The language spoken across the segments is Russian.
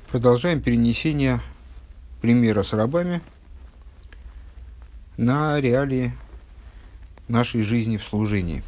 Продолжаем перенесение примера с рабами на реалии нашей жизни в служении.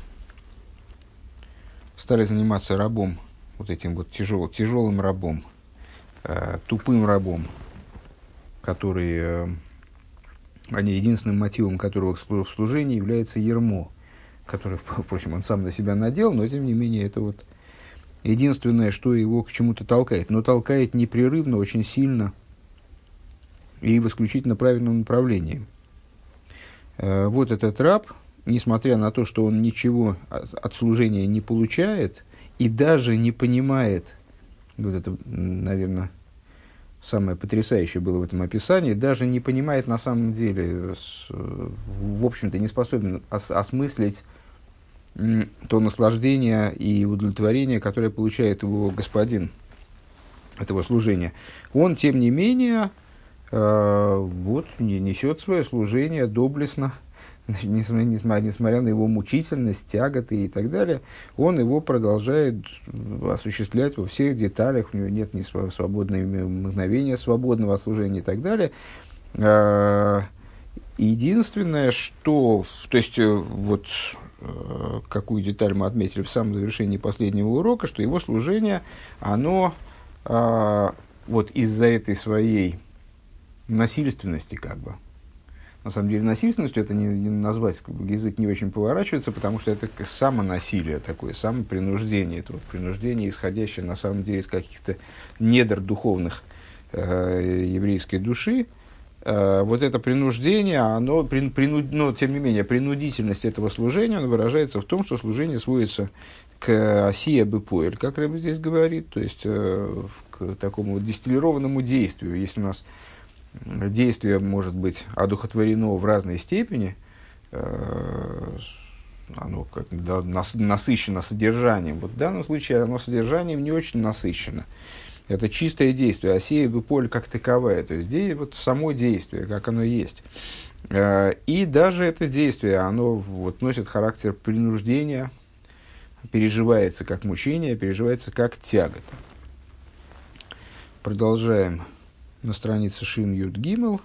Стали заниматься рабом, вот этим вот тяжелым рабом, тупым рабом, который, единственным мотивом которого в служении является ярмо, которое, впрочем, он сам на себя надел, но тем не менее это вот единственное, что его к чему-то толкает. Но толкает непрерывно, очень сильно и в исключительно правильном направлении. Вот этот раб, несмотря на то, что он ничего от служения не получает и даже не понимает, вот это, наверное, самое потрясающее было в этом описании, даже не понимает на самом деле, в общем-то, не способен осмыслить то наслаждение и удовлетворение, которое получает его господин от его служения. Он, тем не менее, несет свое служение доблестно, несмотря на его мучительность, тяготы и так далее, он его продолжает осуществлять во всех деталях, у него нет ни свободного мгновения свободного от служения и так далее. Единственное, что... То есть, вот какую деталь мы отметили в самом завершении последнего урока, что его служение, оно вот из-за этой своей насильственности, как бы, на самом деле насильственностью это не назвать, язык не очень поворачивается, потому что это самонасилие такое, самопринуждение, это вот принуждение, исходящее на самом деле из каких-то недр духовных еврейской души. Вот это принуждение, оно, но тем не менее, принудительность этого служения выражается в том, что служение сводится к осия бепоэль, как Рэбе здесь говорит, то есть к такому дистиллированному действию. Если у нас действие может быть одухотворено в разной степени, оно насыщено содержанием. Вот в данном случае оно содержанием не очень насыщено. Это чистое действие, осия бепоэль как таковая, то есть вот само действие, как оно есть. И даже это действие, оно вот носит характер принуждения, переживается как мучение, переживается как тягота. Продолжаем на странице Шин Юд Гимел.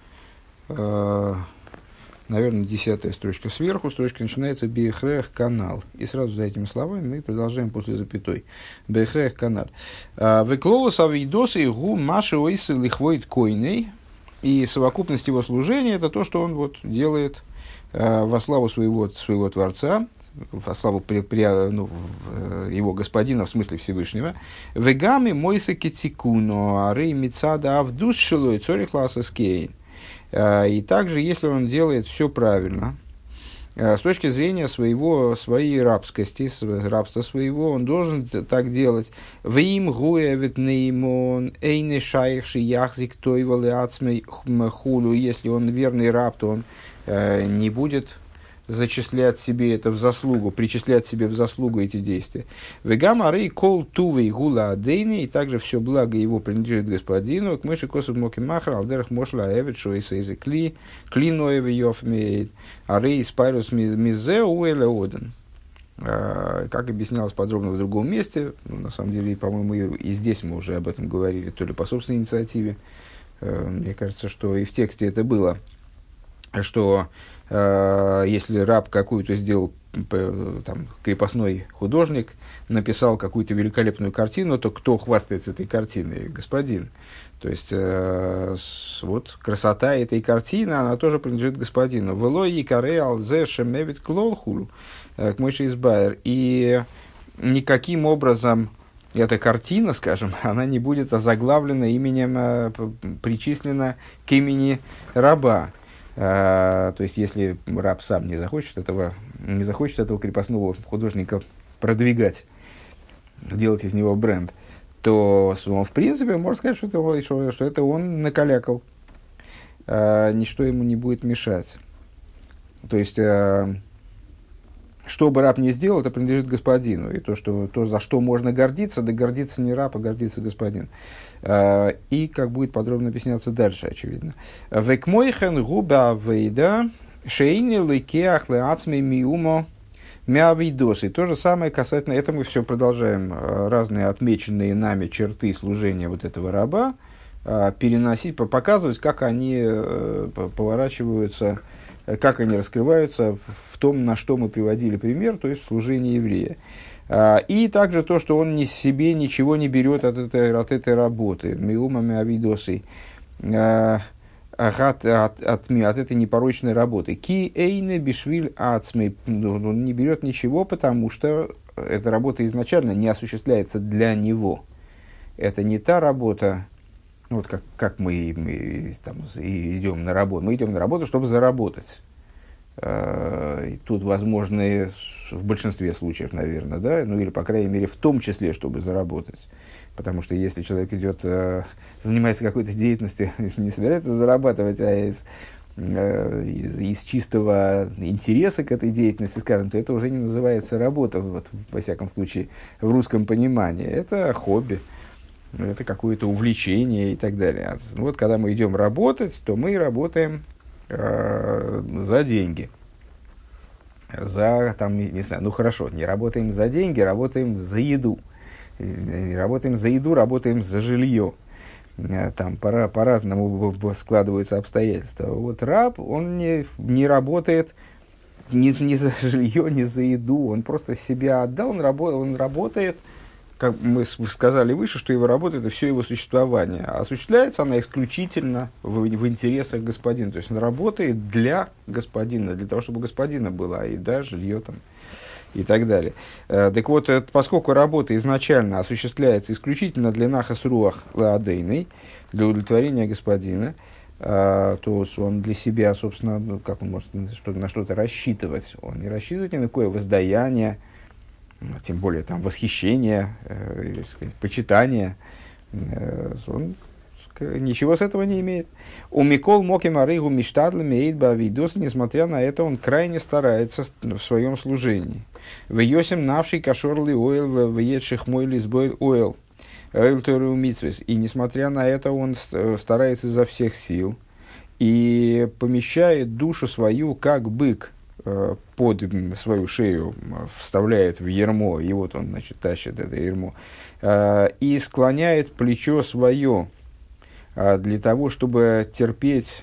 Наверное, 10-я строчка сверху. Строчка начинается «Бейхрех канал». И сразу за этими словами мы продолжаем после запятой. «Бейхрех канал». «Веклолос авидосы гу маши ойсы лихвоид койней». И совокупность его служения – это то, что он вот делает во славу своего Творца, во славу его господина, в смысле Всевышнего. «Вегами мойсы китикуно, арей мицада авдус шилой цорих ласаскейн». И также, если он делает все правильно, с точки зрения своей рабскости, рабства своего, он должен так делать. «Вим гуя ветнеймон эйне шайхши яхзик тойвалы ацмей хулу». Если он верный раб, то он не будет зачислять себе это в заслугу, причислять себе в заслугу эти действия. «Вегам арей кол тувей гула адейни». И также все благо его принадлежит господину. «К мыши косу моки махра алдерах мошла эвет шоиса из кли ноеве йофмейт арей спайрус мизе уэле оден». Как объяснялось подробно в другом месте, на самом деле, по-моему, и здесь мы уже об этом говорили, то ли по собственной инициативе. Мне кажется, что и в тексте это было, что если раб какую-то сделал, там, крепостной художник, написал какую-то великолепную картину, то кто хвастается этой картиной? Господин. То есть, вот красота этой картины, она тоже принадлежит господину. «Велой якаре алзе шемевит клолхулу», к Мойше Избайер. И никаким образом эта картина, скажем, она не будет озаглавлена именем, причислена к имени раба. То есть, если раб сам не захочет этого крепостного художника продвигать, делать из него бренд, то он, в принципе, можно сказать, что это он накалякал. Ничто ему не будет мешать. То есть, что бы раб ни сделал, это принадлежит господину. И то, за что можно гордиться, да гордится не раб, а гордится господин. И как будет подробно объясняться дальше, очевидно. «Векмойхен губа вейда шейни ликеах леацмей миумо Мявидос. И то же самое касательно, это мы все продолжаем разные отмеченные нами черты служения вот этого раба, переносить, показывать, как они поворачиваются, как они раскрываются в том, на что мы приводили пример, то есть в служении еврея. И также то, что он себе ничего не берет от этой работы. Миумами авидосы. От этой непорочной работы. Ки эйне бишвиль ацмей. Он не берет ничего, потому что эта работа изначально не осуществляется для него. Это не та работа, вот как мы там, идем на работу. Мы идем на работу, чтобы заработать. И тут возможны в большинстве случаев, наверное, да, ну или, по крайней мере, в том числе, чтобы заработать. Потому что если человек идет, занимается какой-то деятельностью, не собирается зарабатывать, а из чистого интереса к этой деятельности, скажем, то это уже не называется работа, вот, во всяком случае, в русском понимании. Это хобби, это какое-то увлечение и так далее. Вот когда мы идем работать, то мы работаем за деньги. За, там, не знаю, ну хорошо, не работаем за деньги, работаем за еду. Работаем за еду, работаем за жилье. Там по-разному складываются обстоятельства. Вот раб, он не работает ни за жилье, ни за еду. Он просто себя отдал, он работает, как мы сказали выше, что его работа – это все его существование. А осуществляется она исключительно в интересах господина. То есть он работает для господина, для того, чтобы у господина была еда, жилье там, и так далее. Так вот, поскольку работа изначально осуществляется исключительно для нахас руах лаадейной, для удовлетворения господина, то он для себя, собственно, ну, как он может на что-то рассчитывать? Он не рассчитывает ни на какое воздаяние, тем более там восхищение, или, сказать, почитание, он ничего с этого не имеет. У Микол Моким Арыгу Миштадлами Эйдба Авидос, несмотря на это, он крайне старается в своем служении. В Йосим Навший Кашорли Ойл, в Едших Мойли Сбойл Ойл, Ойл Тору Митсвес. И несмотря на это, он старается изо всех сил и помещает душу свою, как бык, под свою шею вставляет в ярмо, и вот он, значит, тащит это ярмо, и склоняет плечо свое для того, чтобы терпеть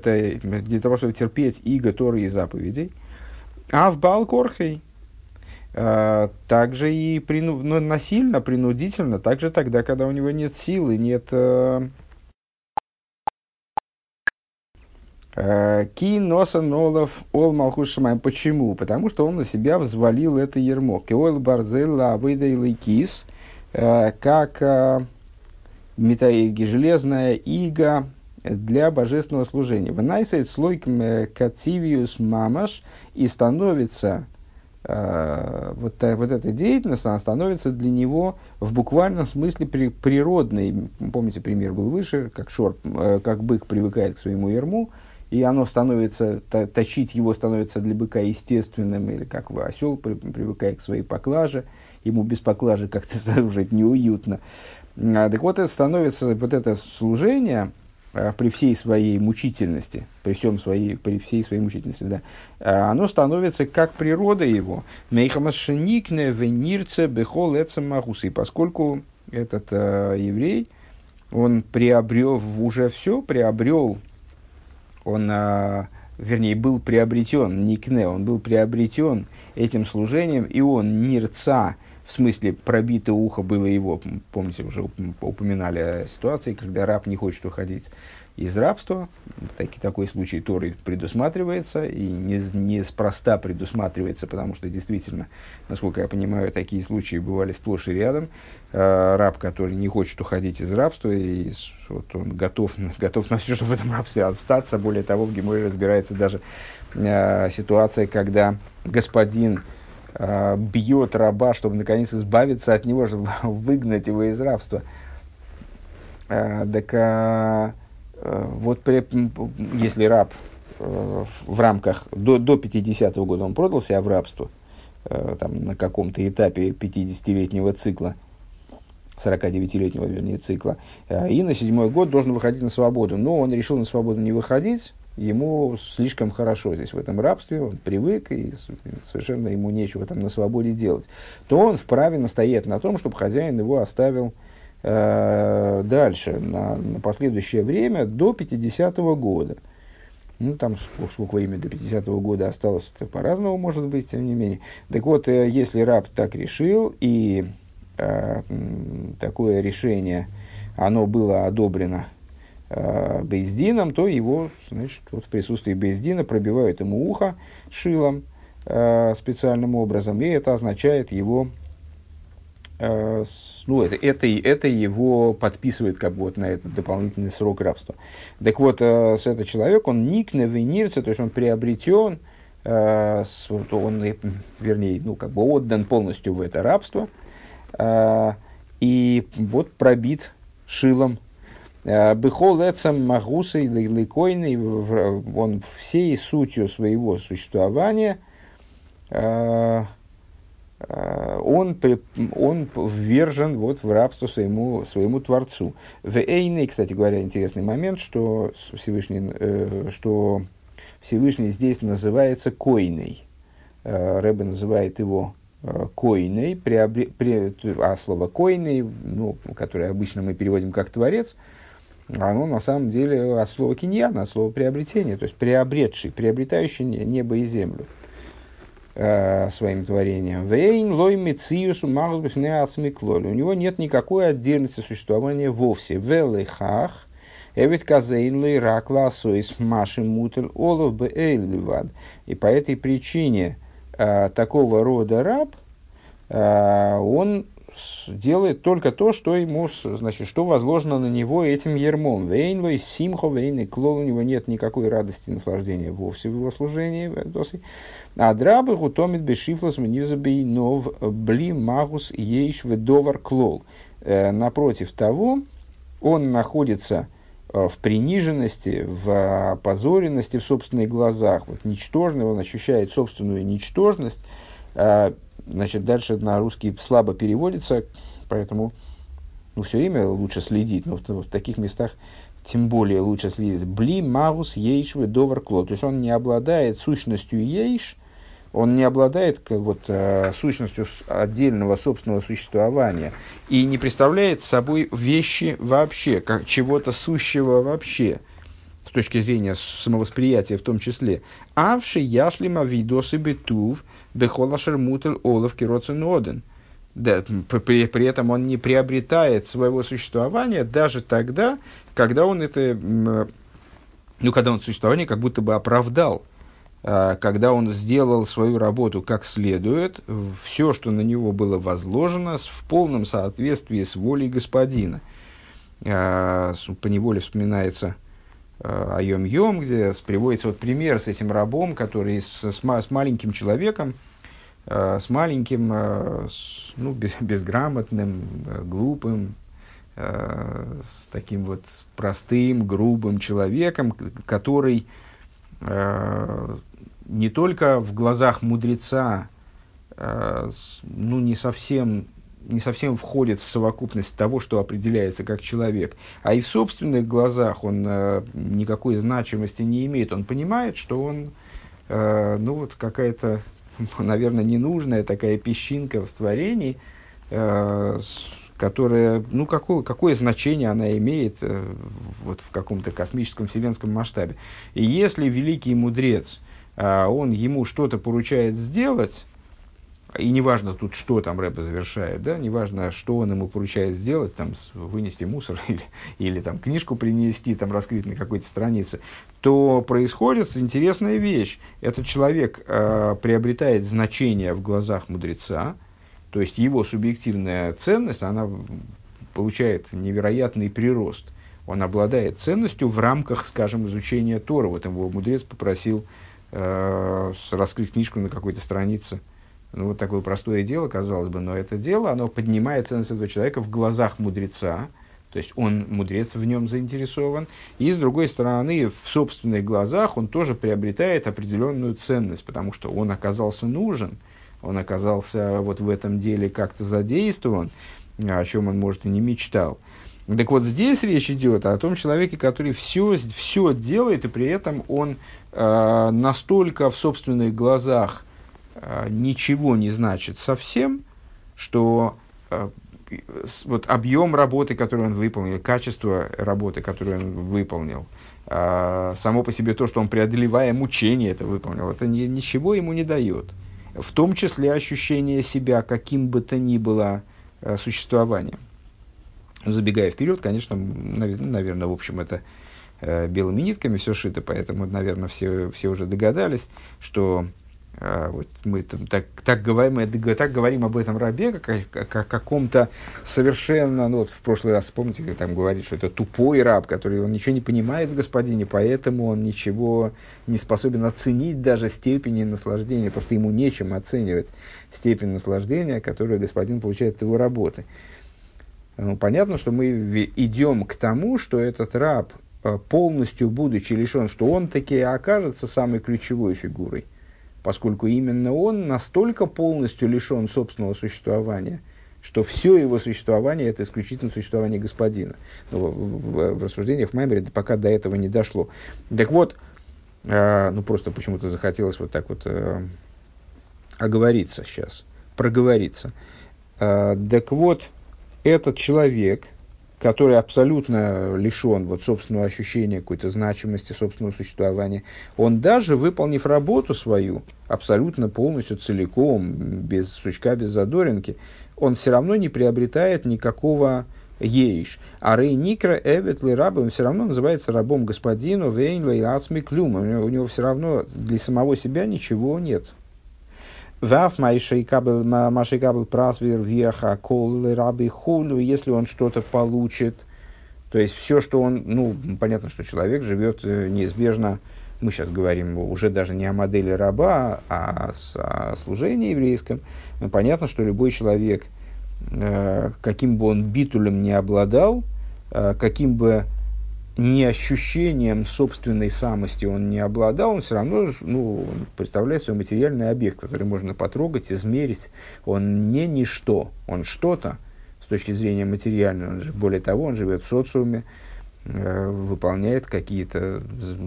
иго Торы и заповедей. А в Балкорхей также и насильно, принудительно, также тогда, когда у него нет силы, нет... Ки носа нолов ол малхус шамаем. Почему? Потому что он на себя взвалил это ярмо. Кеол барзелла выдайлый кис, как железная ига для божественного служения. Вынайсает слой кацивиус мамаш, и становится вот эта деятельность, она становится для него в буквальном смысле природной. Помните, пример был выше, как бык привыкает к своему ярму, и оно становится, тащить его становится для быка естественным, или как осел привыкает к своей поклаже, ему без поклажи как-то уже неуютно. Так вот, это становится, вот это служение, при всей своей мучительности, при всей своей мучительности, да, оно становится как природа его. Мейхамашеникне венирце бехол эцемахусы. Поскольку этот еврей, он приобрел уже все, он, вернее, был приобретен, никне, он был приобретен этим служением, и он нирца, в смысле, пробитое ухо было его, помните, уже упоминали о ситуации, когда раб не хочет уходить из рабства. Такой случай Торой предусматривается, и неспроста предусматривается, потому что действительно, насколько я понимаю, такие случаи бывали сплошь и рядом. Раб, который не хочет уходить из рабства, и вот он готов на все, чтобы в этом рабстве остаться. Более того, в Геморе разбирается даже ситуация, когда господин бьет раба, чтобы наконец избавиться от него, чтобы выгнать его из рабства. Вот если раб в рамках до 50-го года он продал себя в рабство, там, на каком-то этапе 50-летнего цикла, 49-летнего, вернее, цикла, и на 7-й год должен выходить на свободу. Но он решил на свободу не выходить, ему слишком хорошо здесь в этом рабстве, он привык, и совершенно ему нечего там на свободе делать, то он вправе настоять на том, чтобы хозяин его оставил дальше, на последующее время, до 50-го года. Ну, там сколько времени до 50-го года осталось, это по-разному может быть, тем не менее. Так вот, если раб так решил, и такое решение, оно было одобрено бейс дином, то его, значит, вот в присутствии бейс дина пробивают ему ухо шилом специальным образом, и это означает его, ну, это его подписывает как бы вот на этот дополнительный срок рабства. Так вот, с этот человек, он никне венирце, то есть он приобретен, он, вернее, ну, как бы отдан полностью в это рабство, и вот пробит шилом. Бехол эцем магусой лейкойной, он всей сутью своего существования, он ввержен вот в рабство своему Творцу. В Эйне, кстати говоря, интересный момент, что Всевышний здесь называется Койной. Ребе называет его Койной, а слово Койной, ну, которое обычно мы переводим как Творец, оно на самом деле от слова киньяна, от слова приобретение, то есть приобретший, приобретающий небо и землю своим творением. Вейн лой мециусу магус не асмиклоль. У него нет никакой отдельности существования вовсе. Велехах эвит казейн лой ракла соис маши мутель олов бе эйльвад. И по этой причине такого рода раб, он делает только то, что ему, значит, что возложено на него этим ермом. Вейн лой симхо вейн и клол. У него нет никакой радости и наслаждения вовсе в его служении. А драбы гутомит бешифлос мнивзабей нов бли магус ейш ведовар клол. Напротив того, он находится в приниженности, в опозоренности в собственных глазах. Вот ничтожный, он ощущает собственную ничтожность. Значит, дальше на русский слабо переводится, поэтому все время лучше следить, но в таких местах тем более лучше следить. Бли магус ейш ведовар клол. То есть он не обладает сущностью ейш, он не обладает сущностью отдельного собственного существования и не представляет собой вещи вообще, как чего-то сущего вообще, с точки зрения самовосприятия в том числе. Авши яшлима видосы бетув бехолашер мутель олов кироцен оден. Да, при этом он не приобретает своего существования даже тогда, когда он когда он существование как будто бы оправдал, когда он сделал свою работу как следует, все, что на него было возложено, в полном соответствии с волей господина. Поневоле вспоминается Айом-Йом, где приводится вот пример с этим рабом, который с маленьким человеком, с маленьким, безграмотным, глупым, с таким вот простым, грубым человеком, который не только в глазах мудреца не совсем входит в совокупность того, что определяется как человек, а и в собственных глазах он никакой значимости не имеет. Он понимает, что он какая-то, наверное, ненужная такая песчинка в творении, которая, какое значение она имеет вот в каком-то космическом вселенском масштабе. И если великий мудрец, он ему что-то поручает сделать, и неважно тут, что там Ребе завершает, да, неважно, что он ему поручает сделать, там, вынести мусор или там, книжку принести, там, раскрыть на какой-то странице, то происходит интересная вещь. Этот человек приобретает значение в глазах мудреца, то есть его субъективная ценность, она получает невероятный прирост. Он обладает ценностью в рамках, скажем, изучения Торы. Вот его мудрец попросил раскрыть книжку на какой-то странице. Вот такое простое дело, казалось бы, но это дело, оно поднимает ценность этого человека в глазах мудреца, то есть мудрец в нем заинтересован, и с другой стороны, в собственных глазах он тоже приобретает определенную ценность, потому что он оказался нужен, он оказался вот в этом деле как-то задействован, о чем он, может, и не мечтал. Так вот, здесь речь идет о том человеке, который все делает, и при этом он настолько в собственных глазах ничего не значит совсем, что вот объем работы, который он выполнил, качество работы, которую он выполнил, само по себе то, что он, преодолевая мучения, это выполнил, это ничего ему не дает. В том числе ощущение себя каким бы то ни было существованием. Забегая вперед, конечно, наверное, в общем, это белыми нитками все шито, поэтому, наверное, все уже догадались, что вот мы так говорим об этом рабе, как о каком-то совершенно, ну вот в прошлый раз, помните, как там говорит, что это тупой раб, который он ничего не понимает в господине, поэтому он ничего не способен оценить даже степени наслаждения, просто ему нечем оценивать степень наслаждения, которую господин получает от его работы. Ну, понятно, что мы идем к тому, что этот раб, полностью будучи лишен, что он таки окажется самой ключевой фигурой, поскольку именно он настолько полностью лишен собственного существования, что все его существование – это исключительно существование господина. Но в рассуждениях Маймере пока до этого не дошло. Так вот, ну просто почему-то захотелось вот так вот оговориться сейчас, проговориться. Так вот, этот человек, который абсолютно лишен вот собственного ощущения какой-то значимости, собственного существования, он даже, выполнив работу свою, абсолютно полностью, целиком, без сучка, без задоринки, он все равно не приобретает никакого ейш. А рей никра эвет ли раб, он все равно называется рабом господину, вейн лей ацми клюм. У него все равно для самого себя ничего нет. Ваф машейкабл прасвер веха кол раби хулю, если он что-то получит, то есть все, что он, ну, понятно, что человек живет неизбежно, мы сейчас говорим уже даже не о модели раба, а о служении еврейском. Понятно, что любой человек, каким бы он битулем не обладал, каким бы ни ощущением собственной самости он не обладал, он все равно представляет свой материальный объект, который можно потрогать, измерить. Он не ничто, он что-то с точки зрения материальной. Более того, он живет в социуме, выполняет какие-то,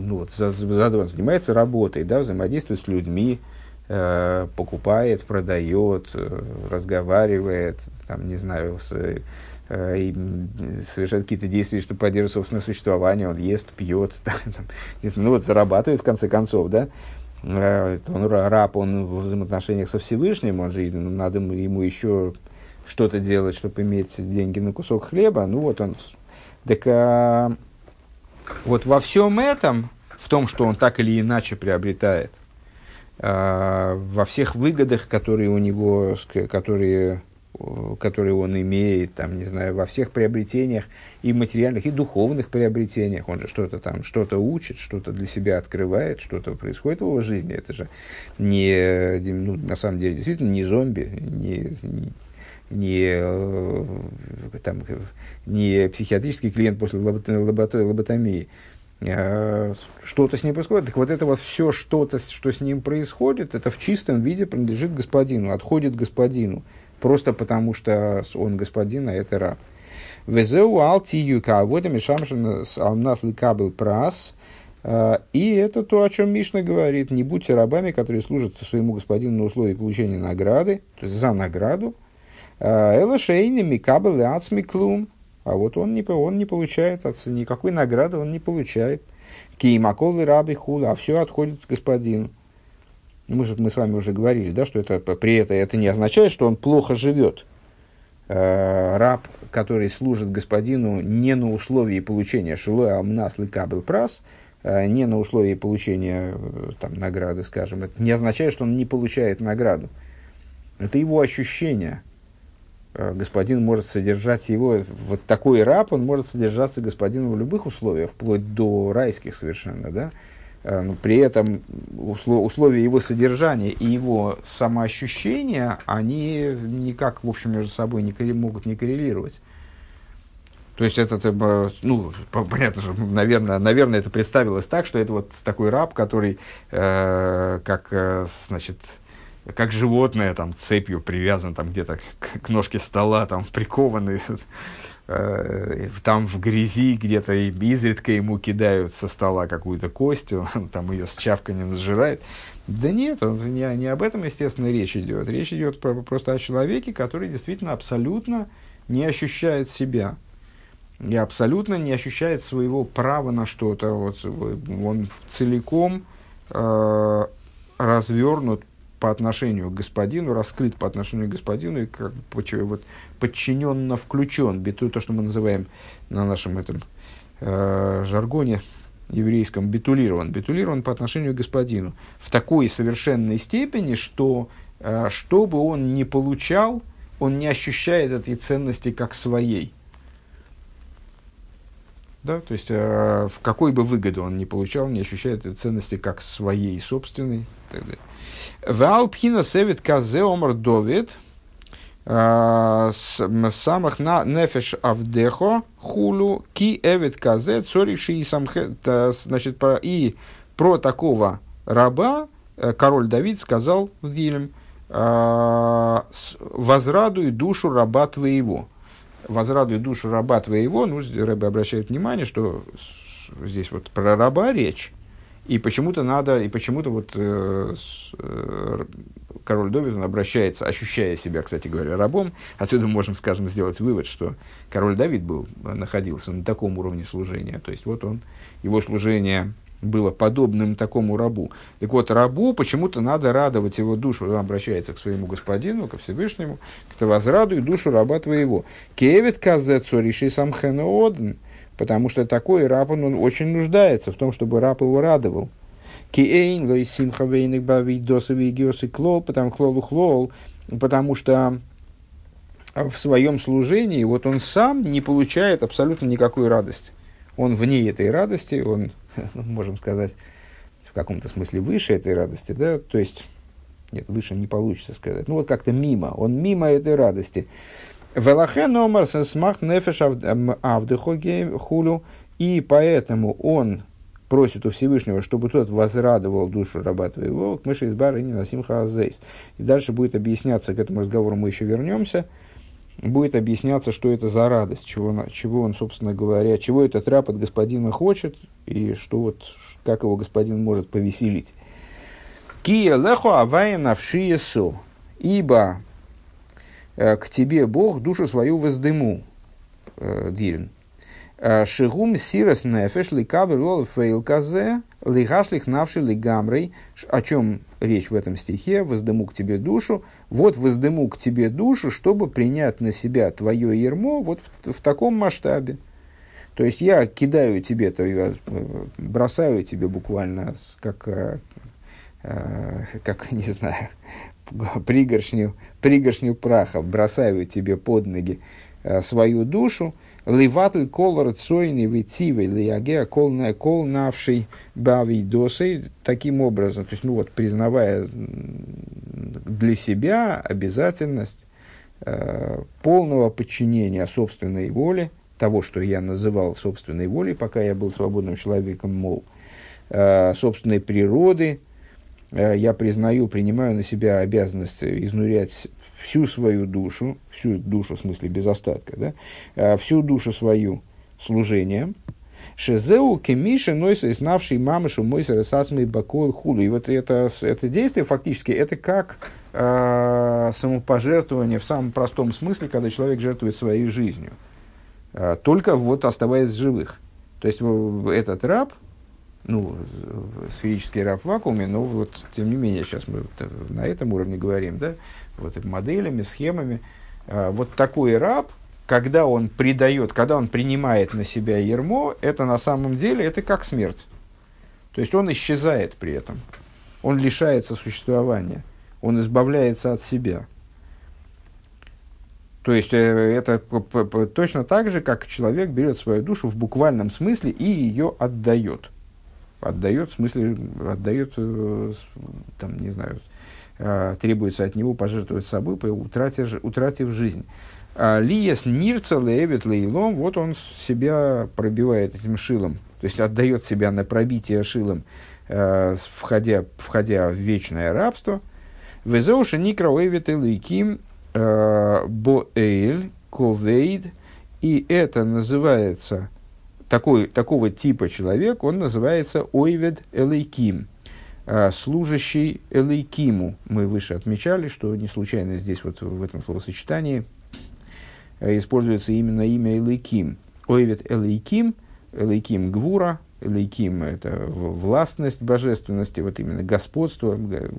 он занимается работой, да, взаимодействует с людьми, покупает, продает, разговаривает, там, не знаю, и совершает какие-то действия, чтобы поддерживать собственное существование, он ест, пьет, зарабатывает в конце концов, да, он раб, он в взаимоотношениях со Всевышним, он же, надо ему еще что-то делать, чтобы иметь деньги на кусок хлеба, вот во всем этом, в том, что он так или иначе приобретает, во всех выгодах, которые у него, которые он имеет, там, не знаю, во всех приобретениях, и материальных, и духовных приобретениях. Он же что-то учит, что-то для себя открывает, что-то происходит в его жизни. Это же на самом деле, действительно, не зомби, не психиатрический клиент после лоботомии. Что-то с ним происходит. Так вот это вот все, что с ним происходит, это в чистом виде принадлежит господину, отходит господину. Просто потому, что он господин, а это раб. Везеу алтиюка, вот и мешамшин алмнас ликабел прас. И это то, о чем Мишна говорит. Не будьте рабами, которые служат своему господину на условии получения награды, то есть за награду. Элашейни микабел ацмиклум. А вот он не получает, никакой награды он не получает. Киимакол и раби хула, а все отходит к господину. Мы с вами уже говорили, да, что при этом это не означает, что он плохо живет. Раб, который служит господину не на условии получения шилой амнас ликабел прас, не на условии получения там, награды, скажем, это не означает, что он не получает награду. Это его ощущение. Господин может содержать его, вот такой раб, он может содержаться господином в любых условиях, вплоть до райских совершенно, да. Но при этом условия его содержания и его самоощущения, они никак, в общем, между собой могут не коррелировать. То есть, это, понятно же, наверное, это представилось так, что это вот такой раб, который, как животное, там, цепью привязан там, где-то к ножке стола, там, прикованный, там в грязи где-то изредка ему кидают со стола какую-то кость, он там ее с чавканием сжирает. Да нет, не об этом, естественно, речь идет. Речь идет просто о человеке, который действительно абсолютно не ощущает себя. И абсолютно не ощущает своего права на что-то. Вот, он целиком развернут по отношению к господину, раскрыт по отношению к господину, и как вот, подчиненно включен, то, что мы называем на нашем этом жаргоне еврейском битулирован по отношению к господину в такой совершенной степени, что бы он ни получал, он не ощущает этой ценности как своей. Да? То есть, в какой бы выгоду он ни получал, не ощущает этой ценности как своей собственной. Валпхина севит казе омар довид самых на нефеш авдехо хулу ки эвид казе цориши и самхе. Значит, и про такого раба король Давид сказал в Дилем: возрадуй душу раба твоего. Возрадуй душу раба твоего. Ну, Рэбе обращает внимание, что здесь вот про раба речь. И почему-то вот король Давид, он обращается, ощущая себя, кстати говоря, рабом. Отсюда мы можем, скажем, сделать вывод, что король Давид находился на таком уровне служения. То есть, вот его служение было подобным такому рабу. Так вот, рабу почему-то надо радовать его душу. Он обращается к своему господину, ко Всевышнему. «Кто возрадуй душу раба твоего». «Кевит казе цориши самхена одн». Потому что такой раб, он очень нуждается в том, чтобы раб его радовал. Потому что в своем служении вот он сам не получает абсолютно никакой радости. Он вне этой радости, он, можем сказать, в каком-то смысле выше этой радости, да, то есть, нет, выше не получится сказать, ну вот как-то мимо, он мимо этой радости. И поэтому он просит у Всевышнего, чтобы тот возрадовал душу раба твоего, к мыши из бары не насим хаазейс. И дальше будет объясняться, к этому разговору мы еще вернемся, будет объясняться, что это за радость, чего он, собственно говоря, чего этот раб от господина хочет, и что вот, как его господин может повеселить. Кия лехо авая навшиесу, ибо к тебе Бог душу свою воздыму, Дирин. Шигум сирос нефеш ликабр лол фейл казе лигашлих навши лигамрей. О чем речь в этом стихе? Воздыму к тебе душу. Вот воздыму к тебе душу, чтобы принять на себя твое ярмо вот в таком масштабе. То есть я кидаю тебе, я бросаю тебе буквально как не знаю, пригоршню праха, бросаю тебе под ноги свою душу, ливатль колор цойный витивый лиагеа кол навший бавидосой, таким образом, то есть, ну вот, признавая для себя обязательность полного подчинения собственной воле, того, что я называл собственной волей, пока я был свободным человеком, мол, собственной природы, я принимаю на себя обязанность изнурять всю свою душу, в смысле без остатка, да, всю душу свою служением. Шезеу кемиша нойса иснавший мамышу мойса ресасмей бакол худу. И вот это действие фактически это как самопожертвование в самом простом смысле, когда человек жертвует своей жизнью. Только вот оставаясь в живых. То есть этот раб, ну, сферический раб в вакууме, но вот, тем не менее, сейчас мы на этом уровне говорим, да, вот моделями, схемами. Вот такой раб, когда он принимает на себя ярмо, это на самом деле, это как смерть. То есть он исчезает при этом, он лишается существования, он избавляется от себя. То есть это точно так же, как человек берет свою душу в буквальном смысле и ее отдает. Отдает, в смысле, там, не знаю, требуется от него пожертвовать собой, утратив жизнь. Лиес нирца леевит лейлом, вот он себя пробивает этим шилом, то есть отдает себя на пробитие шилом, входя в вечное рабство. Везеуша никра леевит лейким боэль ковейд. И это называется, такого типа человек, он называется ойвед элейким, служащий элейкиму. Мы выше отмечали, что не случайно здесь вот в этом словосочетании используется именно имя элейким. Ойвед элейким, элейким гвура, элейким – это властность божественности, вот именно господство.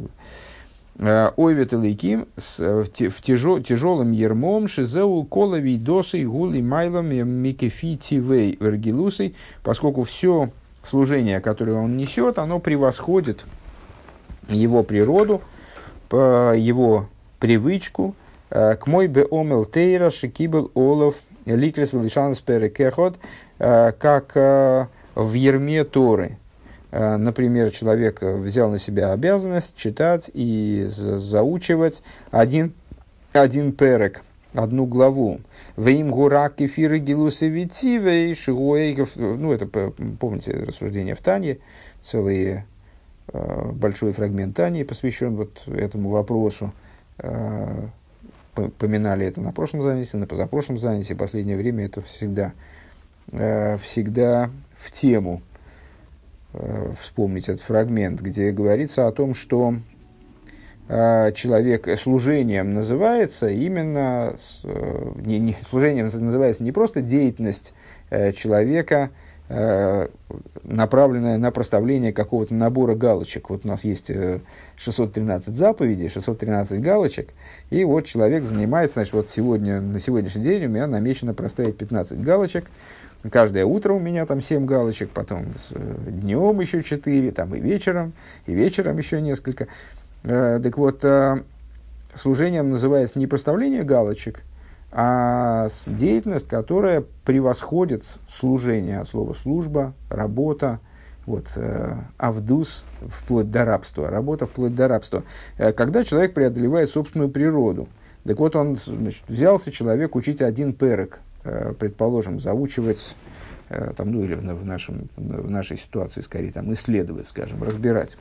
Ойвет элейким в тяжелым ермом шизеу колови досой гули майлом микефи тивей вергилусой, поскольку все служение, которое он несет, оно превосходит его природу, его привычку. К мой бе омел тейра шикибел олов ликрес велишанс перекехот, как в ерме Торы. Например, человек взял на себя обязанность читать и заучивать один перек, одну главу. Веим гурак кефиры гилусы витивей шигуэйков. Ну, это, помните, рассуждение в Тане, целый большой фрагмент Тани посвящен вот этому вопросу. Поминали это на прошлом занятии, на позапрошлом занятии. В последнее время это всегда в тему. Вспомнить этот фрагмент, где говорится о том, что человек служением называется именно, служением называется не просто деятельность человека, направленная на проставление какого-то набора галочек. Вот у нас есть 613 заповедей, 613 галочек, и вот человек занимается, значит, вот сегодня, на сегодняшний день у меня намечено проставить 15 галочек. Каждое утро у меня там 7 галочек, потом днем еще 4, там и вечером еще несколько. Так вот, служением называется не проставление галочек, а деятельность, которая превосходит служение, от слова служба, работа, вот, авдус, вплоть до рабства, работа вплоть до рабства. Когда человек преодолевает собственную природу, так вот он, значит, взялся человек учить один перек, предположим, заучивать, там, ну или в нашей ситуации, скорее, там, исследовать, скажем, разбирать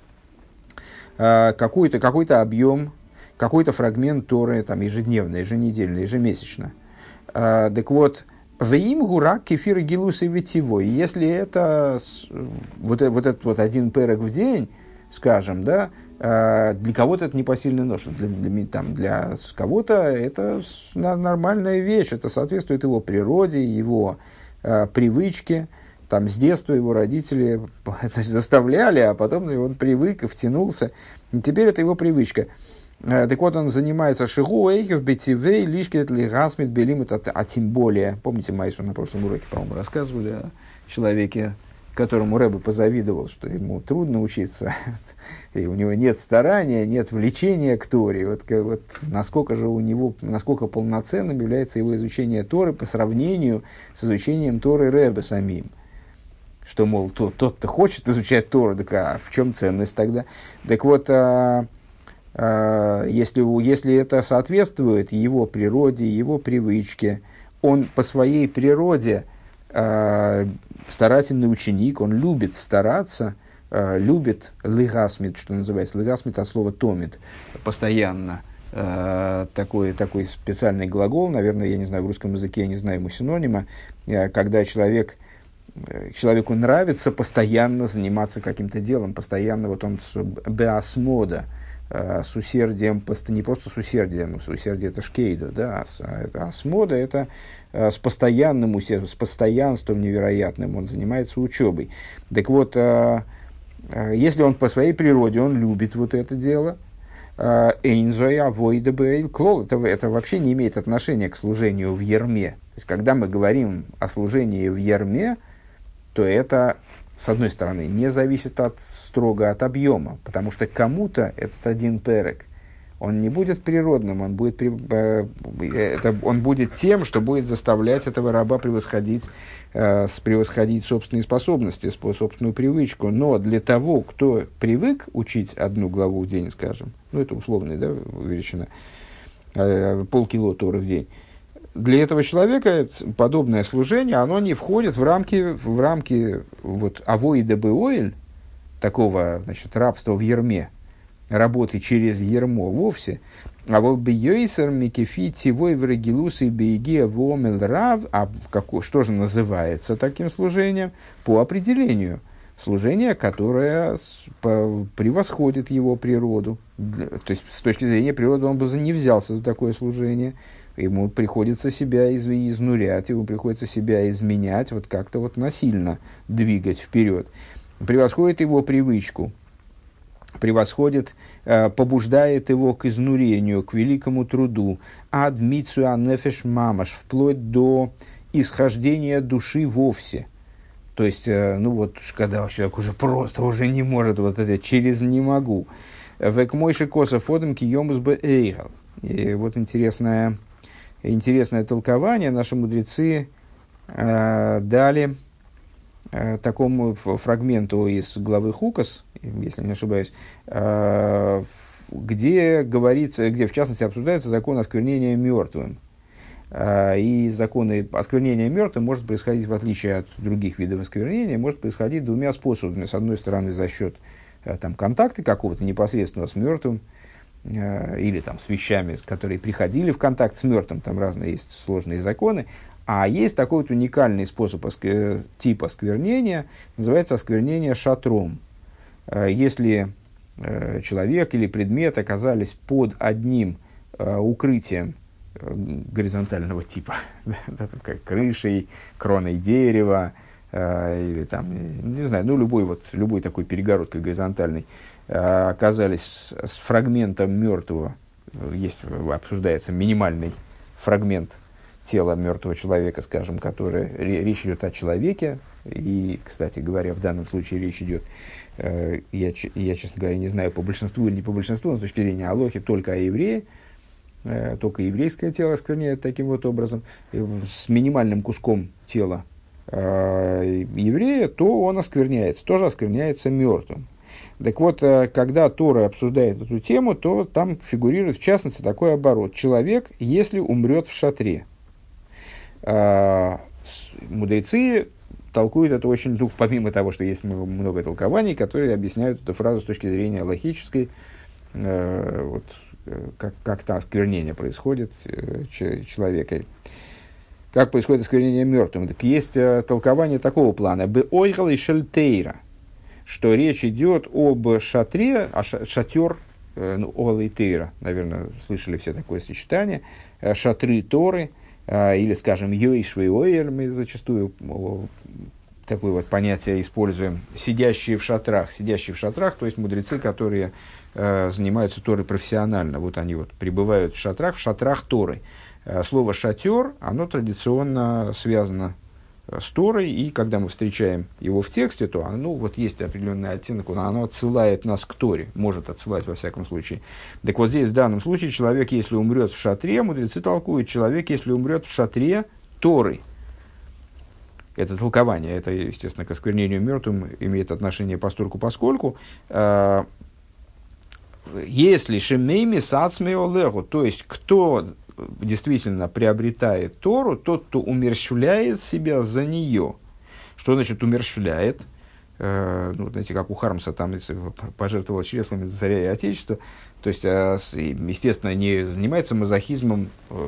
какой-то объем, какой-то фрагмент Торы, там, ежедневно, еженедельно, ежемесячно. Так вот, «Веим гурак кефир гилусы витивой». Если это вот этот вот один перек в день, скажем, да, для кого-то это непосильная ноша, для кого-то это нормальная вещь, это соответствует его природе, его привычке. Там, с детства его родители заставляли, а потом он привык и втянулся. И теперь это его привычка. Так вот, он занимается шигу эйхев бетивей лишкет лигасмит белимут, а тем более, помните, Майсу на прошлом уроке, по-моему, рассказывали о человеке, которому Рэбе позавидовал, что ему трудно учиться, и у него нет старания, нет влечения к Торе. Вот насколько же у него, насколько полноценным является его изучение Торы по сравнению с изучением Торы Рэбе самим. Что, мол, тот-то хочет изучать Тору, так а в чем ценность тогда? Так вот, если это соответствует его природе, его привычке, он по своей природе старательный ученик, он любит стараться, любит лигасмит, что называется, лигасмит от слова томит, постоянно. Такой специальный глагол, наверное, я не знаю, в русском языке я не знаю ему синонима, когда человеку нравится постоянно заниматься каким-то делом, постоянно, вот он беасмода, с усердием, не просто с усердием, усердие это шкейдо, да, это асмода, это с постоянным усердием, с постоянством невероятным он занимается учебой. Так вот, если он по своей природе, он любит вот это дело, эйнзоя войда бэйл клол, это вообще не имеет отношения к служению в ерме. То есть, когда мы говорим о служении в ерме, то это, с одной стороны, не зависит строго от объема, потому что кому-то этот один перек, он не будет природным, он будет тем, что будет заставлять этого раба превосходить собственные способности, собственную привычку. Но для того, кто привык учить одну главу в день, скажем, ну это условная, да, величина, полкило Торы в день, для этого человека подобное служение, оно не входит в рамки вот авоида беоэль, такого, значит, рабства в ерме. работы через ермо вовсе. А вот бьёйсер микефи тивой врагилусы бейгия вомел рав, что же называется таким служением? По определению. Служение, которое превосходит его природу. То есть, с точки зрения природы, он бы не взялся за такое служение. Ему приходится себя изнурять, ему приходится себя изменять, вот как-то вот насильно двигать вперед. Превосходит его привычку, превосходит, побуждает его к изнурению, к великому труду. Адмицуа нефеш мамаш, вплоть до исхождения души вовсе. То есть, когда человек уже просто уже не может, вот это через «не могу». Век мойши коса фодем киемус бе эйгал. И вот интересное толкование наши мудрецы дали такому фрагменту из главы Хукас, если не ошибаюсь, где говорится, где в частности обсуждается закон осквернения мертвым. И законы осквернения мертвым может происходить, в отличие от других видов осквернения, может происходить двумя способами. С одной стороны, за счет контакта какого-то непосредственного с мертвым, или с вещами, которые приходили в контакт с мертвым, там разные есть сложные законы. А есть такой вот уникальный способ типа осквернения, называется осквернение шатром. Если человек или предмет оказались под одним укрытием горизонтального типа, как крышей, кроной дерева, или любой такой перегородкой горизонтальной, оказались с фрагментом мертвого, обсуждается минимальный фрагмент тела мертвого человека, скажем, речь идет о человеке, и, кстати говоря, в данном случае речь идет, я, честно говоря, не знаю, по большинству или не по большинству, но с точки зрения Алохи, только о еврее, только еврейское тело оскверняет таким вот образом, с минимальным куском тела еврея, то он тоже оскверняется мертвым. Так вот, когда Тора обсуждает эту тему, то там фигурирует, в частности, такой оборот. Человек, если умрет в шатре. Мудрецы толкуют это очень, помимо того, что есть много толкований, которые объясняют эту фразу с точки зрения логической, как там осквернение происходит человека. Как происходит осквернение мертвым. Так есть толкование такого плана. «Беойгал и шельтейра», что речь идет об шатре, шатер, Оэл и Тейра, наверное, слышали все такое сочетание, шатры Торы, или, скажем, Йоиш и Оэль, мы зачастую такое вот понятие используем, сидящие в шатрах, то есть мудрецы, которые занимаются Торой профессионально, вот они вот пребывают в шатрах Торы. Слово «шатер», оно традиционно связано с Торой, и когда мы встречаем его в тексте, то есть определенный оттенок, оно отсылает нас к Торе, может отсылать во всяком случае. Так вот здесь в данном случае человек, если умрет в шатре, мудрецы толкуют, человек, если умрет в шатре Торы. Это толкование, это, естественно, к осквернению мертвым имеет отношение постольку-поскольку. Если шемейми сацмеолегу, то есть кто действительно приобретает Тору, тот, кто умерщвляет себя за нее. Что значит умерщвляет? Знаете, как у Хармса там пожертвовал чреслами за царя и отечество. То есть, естественно, не занимается мазохизмом,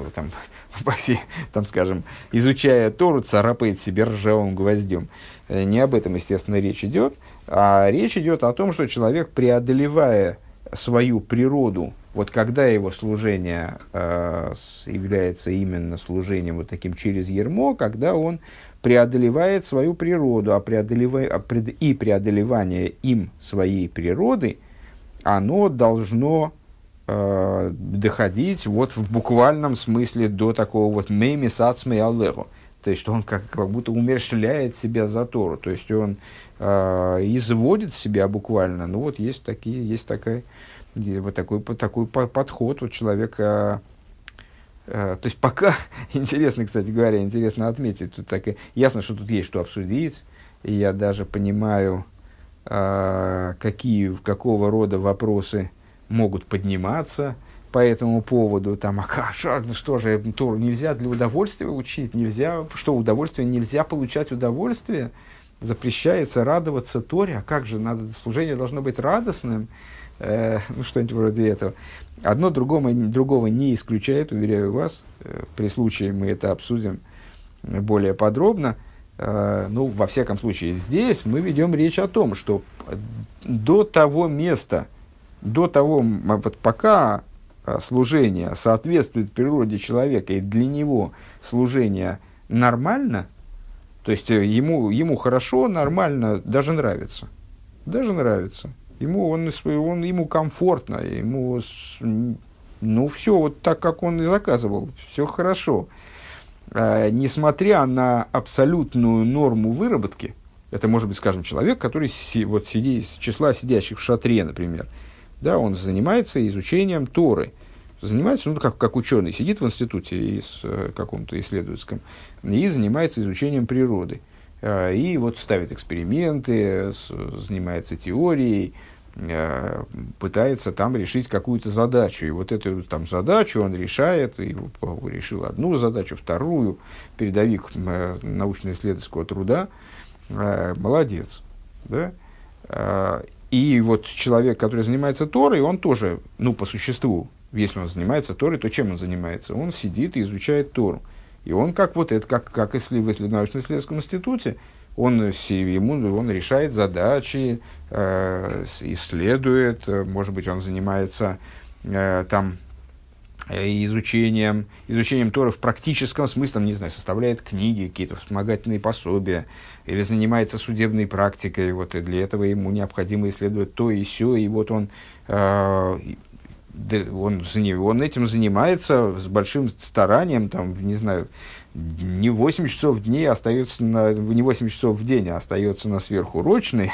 скажем, изучая Тору, царапает себе ржавым гвоздем. Не об этом, естественно, речь идет. А речь идет о том, что человек, преодолевая свою природу, вот когда его служение является именно служением вот таким через ярмо, когда он преодолевает свою природу, и преодолевание им своей природы, оно должно доходить вот в буквальном смысле до такого вот «мейми сацмей аллегу», то есть, что он как будто умерщвляет себя за Тору, то есть, он изводит себя буквально. Есть такой подход у человека. То есть, пока, интересно отметить, тут ясно, что тут есть что обсудить, и я даже понимаю, какого рода вопросы могут подниматься по этому поводу. Что же, Тору нельзя для удовольствия учить? Нельзя получать удовольствие? Запрещается радоваться Торе? А как же, служение должно быть радостным? Ну, что-нибудь вроде этого. Одно другого не исключает, уверяю вас. При случае мы это обсудим более подробно. Ну, во всяком случае, здесь мы ведем речь о том, что до того места, до того, вот пока служение соответствует природе человека, и для него служение нормально, то есть ему хорошо, нормально, даже нравится. Даже нравится. Ему комфортно, ну, все вот так, как он и заказывал, все хорошо. Несмотря на абсолютную норму выработки, это может быть, скажем, человек, который вот сидит из числа сидящих в шатре, например, да, он занимается изучением Торы, занимается, ну, как ученый, сидит в институте каком-то исследовательском и занимается изучением природы. И вот ставит эксперименты, занимается теорией, пытается там решить какую-то задачу. И вот эту там задачу он решает, и решил одну задачу, вторую, передовик научно-исследовательского труда. Молодец. Да? И вот человек, который занимается Торой, он тоже, ну, по существу, если он занимается Торой, то чем он занимается? Он сидит и изучает Тору. И он как вот это, как если в научно-исследовательском институте, он решает задачи, исследует, может быть, он занимается изучением Торы в практическом смысле, не знаю, составляет книги, какие-то вспомогательные пособия, или занимается судебной практикой, вот, и для этого ему необходимо исследовать то и сё, и вот он этим занимается с большим старанием, там, не знаю, не 8 часов в день остается не 8 часов в день, а остается на сверхурочный.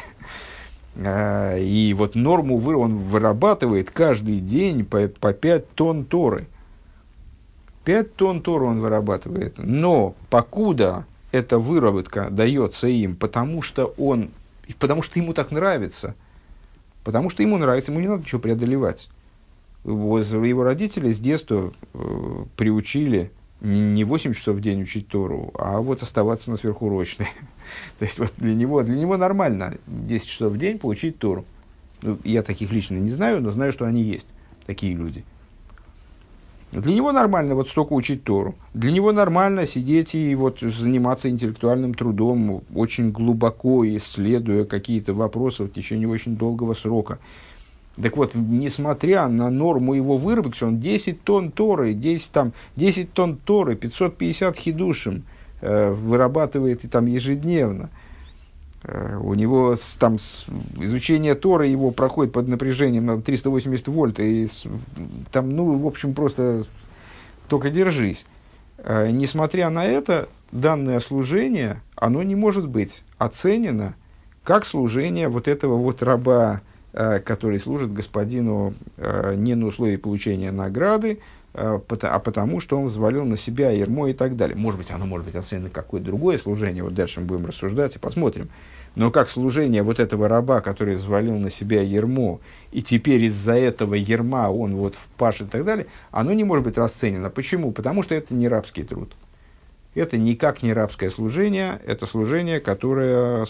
И вот норму он вырабатывает каждый день по 5 тонн Торы. 5 тонн Торы он вырабатывает. Но покуда эта выработка дается им, потому что ему так нравится, ему не надо ничего преодолевать. Его родители с детства приучили не 8 часов в день учить Тору, а вот оставаться на сверхурочной. То есть вот для него нормально 10 часов в день получить Тору. Ну, я таких лично не знаю, но знаю, что они есть, такие люди. Для него нормально вот столько учить Тору. Для него нормально сидеть и вот заниматься интеллектуальным трудом, очень глубоко исследуя какие-то вопросы в течение очень долгого срока. Так вот, несмотря на норму его выработки, что он 10 тонн Торы, 10 тонн Торы, 550 хидушим вырабатывает и там ежедневно. У него там изучение Торы его проходит под напряжением на 380 вольт, и там, ну, в общем, просто только держись. Несмотря на это, данное служение, оно не может быть оценено как служение вот этого вот раба, который служит господину не на условии получения награды, а потому, что он взвалил на себя ярмо и так далее. Может быть, оно может быть оценено как какое-то другое служение, вот дальше мы будем рассуждать и посмотрим. Но как служение вот этого раба, который взвалил на себя ярмо, и теперь из-за этого ярма он вот впашет и так далее, оно не может быть расценено. Почему? Потому что это не рабский труд. Это никак не рабское служение, это служение, которое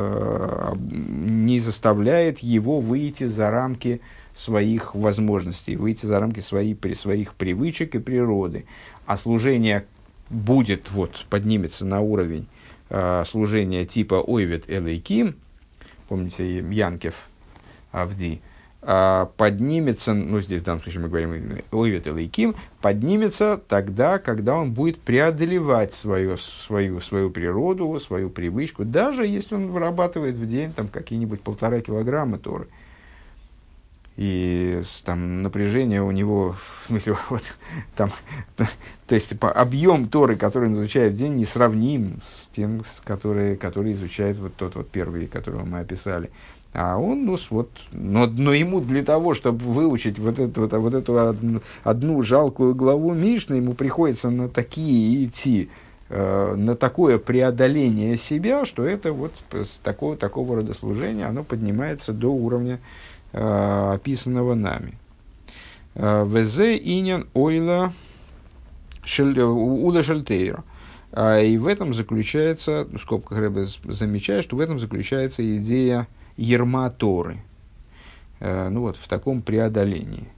не заставляет его выйти за рамки своих возможностей, выйти за рамки своих привычек и природы. А служение поднимется на уровень служения типа Ойвет Элейким, помните, Янкев Авди, поднимется, ну, здесь в данном случае мы говорим Ойвет Элейким, поднимется тогда, когда он будет преодолевать свою природу, свою привычку, даже если он вырабатывает в день там какие-нибудь 1,5 килограмма Торы. И там напряжение у него, в смысле, вот, там, то есть объем Торы, который он изучает в день, несравним с тем, который изучает вот тот вот первый, которого мы описали. А он, но ему для того, чтобы выучить вот эту одну жалкую главу Мишны, ему приходится на такие идти, на такое преодоление себя, что это вот такого рода служение, оно поднимается до уровня описанного нами. Везе иньян ойла уда шельтейра. И в этом заключается, в скобках Ребе замечает, что в этом заключается идея ярма Торы. ну вот, в таком преодолении.